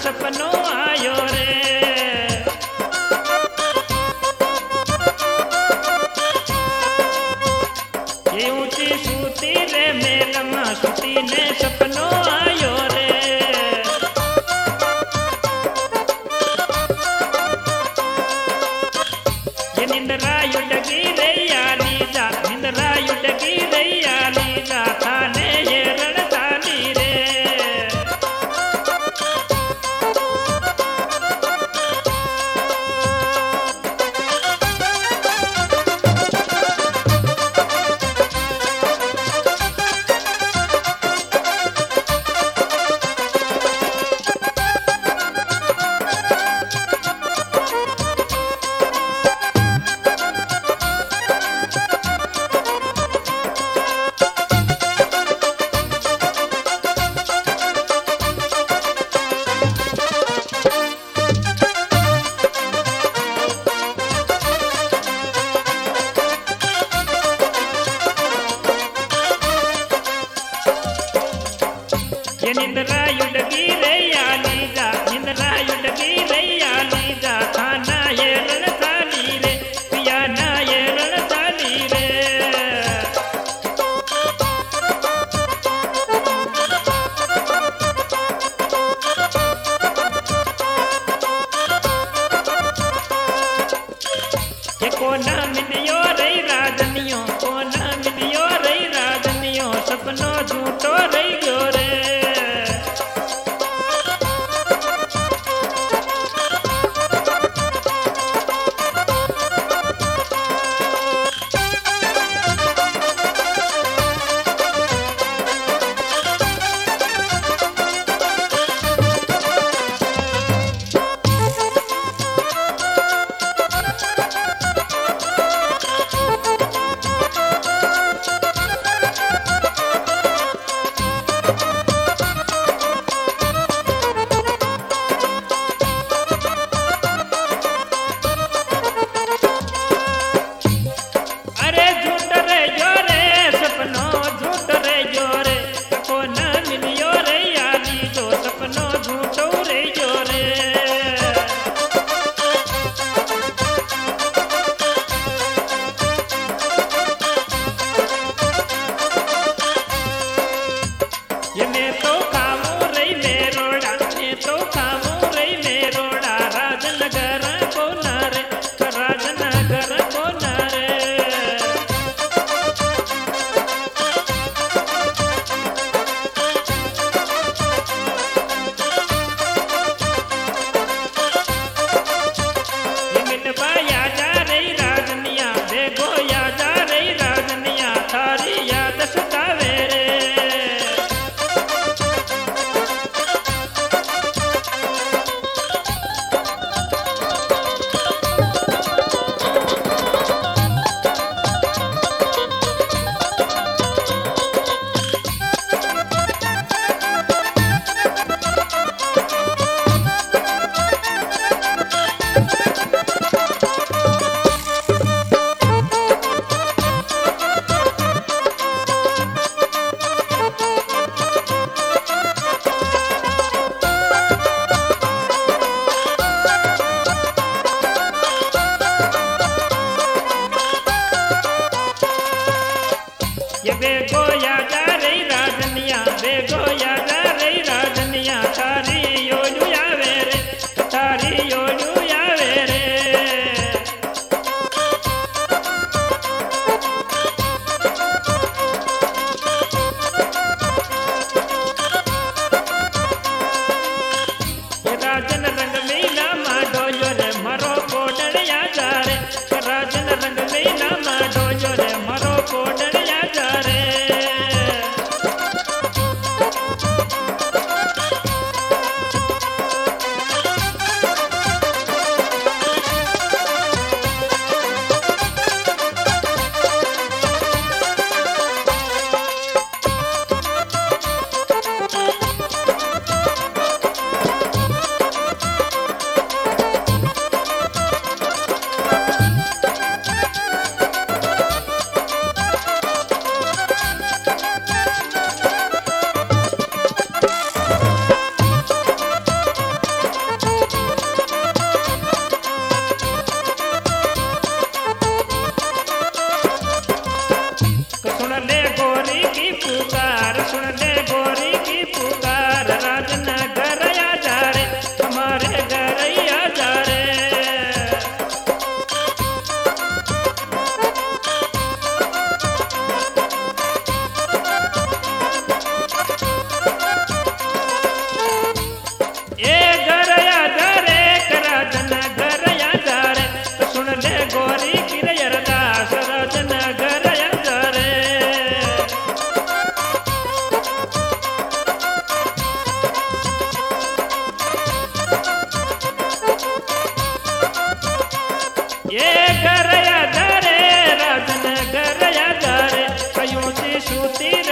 सपनो आयो रे। ये ऊंची सूती रे मेलमा सूती ने सपनो आयो रे। ये निंद्रा युडगी रे याली जा, निंद्रा युडगी रे याली जा, थाने ये रणसाली रे। ये निंद्रा युडगी रे याली जा, निंद्रा युडगी रे याली जा, थाना ये रणसाली रे, पिया ना ये रणसाली रे। ये कोना मिलियो रे राजनियो, कोना मिलियो रे राजनियो, सपनो झूठो रही गयो रे। गोरी किरे अरदास राजनगर अंदर ये घर यादरे राजनगर यादरे कयूं सी सूती